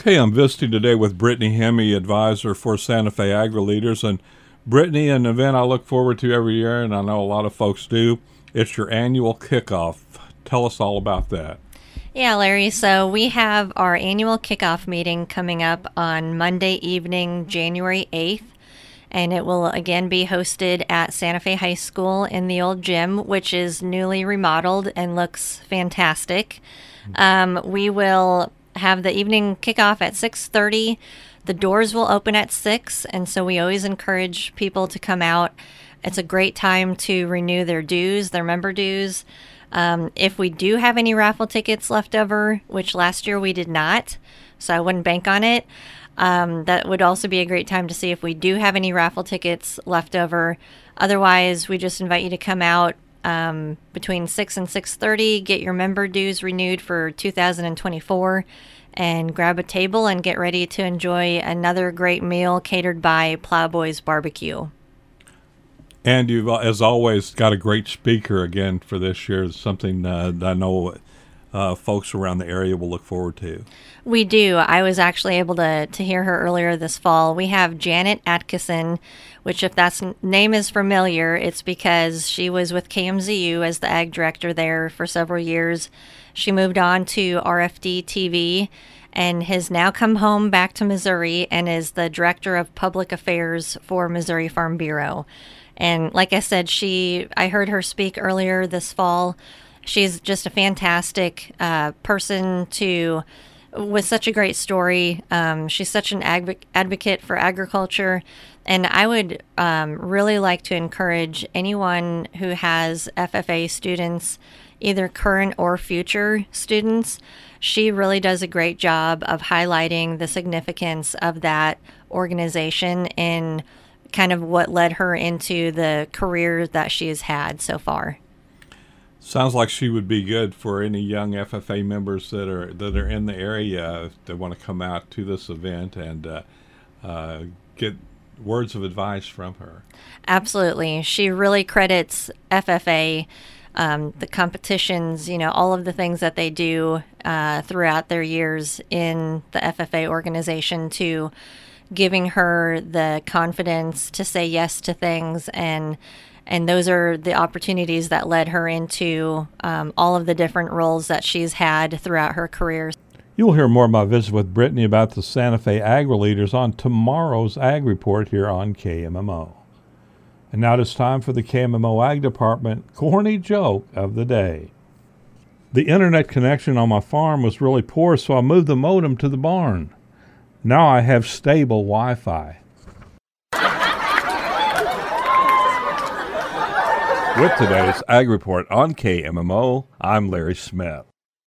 Okay, I'm visiting today with Brittany Hemme, advisor for Santa Fe AgriLeaders. And Brittany, an event I look forward to every year, and I know a lot of folks do. It's your annual kickoff. Tell us all about that. Yeah, Larry. So we have our annual kickoff meeting coming up on Monday evening, January 8th. And it will again be hosted at Santa Fe High School in the old gym, which is newly remodeled and looks fantastic. We will have the evening kickoff at 6:30. The doors will open at 6, and so we always encourage people to come out. It's a great time to renew their dues, their member dues. If we do have any raffle tickets left over, which last year we did not, so I wouldn't bank on it, that would also be a great time to see if we do have any raffle tickets left over. Otherwise, we just invite you to come out between 6 and 6:30, get your member dues renewed for 2024, and grab a table and get ready to enjoy another great meal catered by Plowboys Barbecue. And you've, as always, got a great speaker again for this year. It's something that I know folks around the area will look forward to. We do. I was actually able to hear her earlier this fall. We have Janet Atkinson, which if that name is familiar, it's because she was with KMZU as the ag director there for several years. She moved on to RFD TV and has now come home back to Missouri and is the director of public affairs for Missouri Farm Bureau. And like I said, I heard her speak earlier this fall. She's just a fantastic person with such a great story. She's such an advocate for agriculture. And I would really like to encourage anyone who has FFA students, either current or future students. She really does a great job of highlighting the significance of that organization and kind of what led her into the career that she has had so far. Sounds like she would be good for any young FFA members that are in the area that want to come out to this event and get words of advice from her. Absolutely. She really credits FFA, the competitions, all of the things that they do throughout their years in the FFA organization to giving her the confidence to say yes to things, and those are the opportunities that led her into all of the different roles that she's had throughout her career. You'll hear more of my visit with Brittany about the Santa Fe AgriLeaders on tomorrow's Ag Report here on KMMO. And now it's time for the KMMO Ag Department corny joke of the day. The internet connection on my farm was really poor, so I moved the modem to the barn. Now I have stable Wi-Fi. With today's Ag Report on KMMO, I'm Larry Smith.